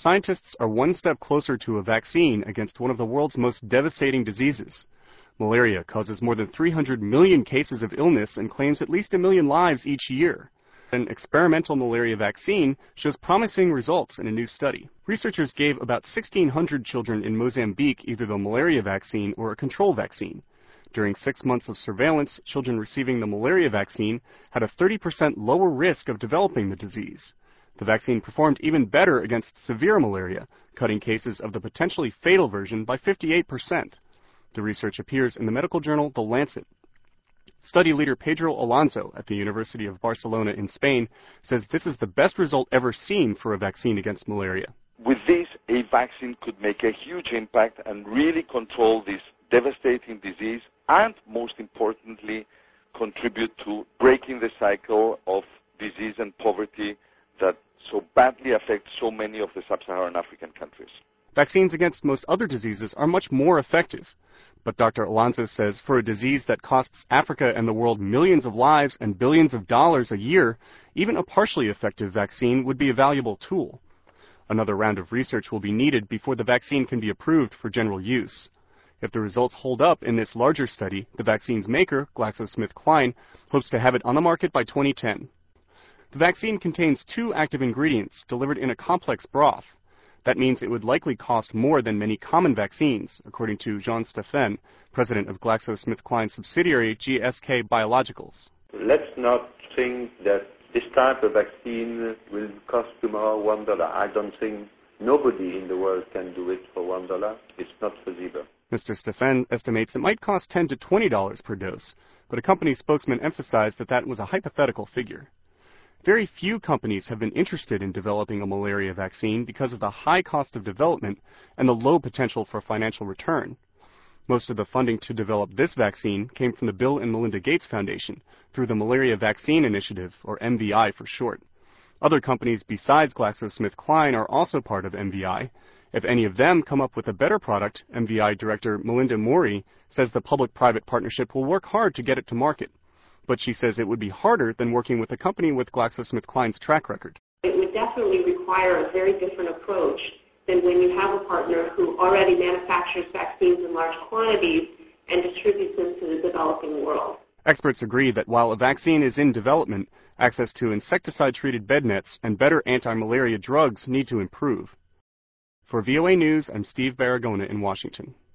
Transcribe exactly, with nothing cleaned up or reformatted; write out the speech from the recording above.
scientists are one step closer to a vaccine against one of the world's most devastating diseases. Malaria causes more than three hundred million cases of illness and claims at least a million lives each year. An experimental malaria vaccine shows promising results in a new study. Researchers gave about sixteen hundred children in Mozambique either the malaria vaccine or a control vaccine. During six months of surveillance, children receiving the malaria vaccine had a thirty percent lower risk of developing the disease. The vaccine performed even better against severe malaria, cutting cases of the potentially fatal version by fifty-eight percent. The research appears in the medical journal The Lancet. Study leader Pedro Alonso at the University of Barcelona in Spain says this is the best result ever seen for a vaccine against malaria. With this, a vaccine could make a huge impact and really control this devastating disease and, most importantly, contribute to breaking the cycle of disease and poverty that so badly affects so many of the sub-Saharan African countries. Vaccines against most other diseases are much more effective. But Doctor Alonso says for a disease that costs Africa and the world millions of lives and billions of dollars a year, even a partially effective vaccine would be a valuable tool. Another round of research will be needed before the vaccine can be approved for general use. If the results hold up in this larger study, the vaccine's maker, GlaxoSmithKline, hopes to have it on the market by twenty ten. The vaccine contains two active ingredients delivered in a complex broth. That means it would likely cost more than many common vaccines, according to Jean Steffen, president of GlaxoSmithKline subsidiary G S K Biologicals. Let's not think that this type of vaccine will cost tomorrow one dollar. I don't think nobody in the world can do it for one dollar. It's not feasible. Mister Steffen estimates it might cost ten to twenty dollars per dose, but a company spokesman emphasized that that was a hypothetical figure. Very few companies have been interested in developing a malaria vaccine because of the high cost of development and the low potential for financial return. Most of the funding to develop this vaccine came from the Bill and Melinda Gates Foundation through the Malaria Vaccine Initiative, or M V I for short. Other companies besides GlaxoSmithKline are also part of M V I. If any of them come up with a better product, M V I Director Melinda Mori says the public-private partnership will work hard to get it to market. But she says it would be harder than working with a company with GlaxoSmithKline's track record. It would definitely require a very different approach than when you have a partner who already manufactures vaccines in large quantities and distributes them to the developing world. Experts agree that while a vaccine is in development, access to insecticide-treated bed nets and better anti-malaria drugs need to improve. For V O A News, I'm Steve Baragona in Washington.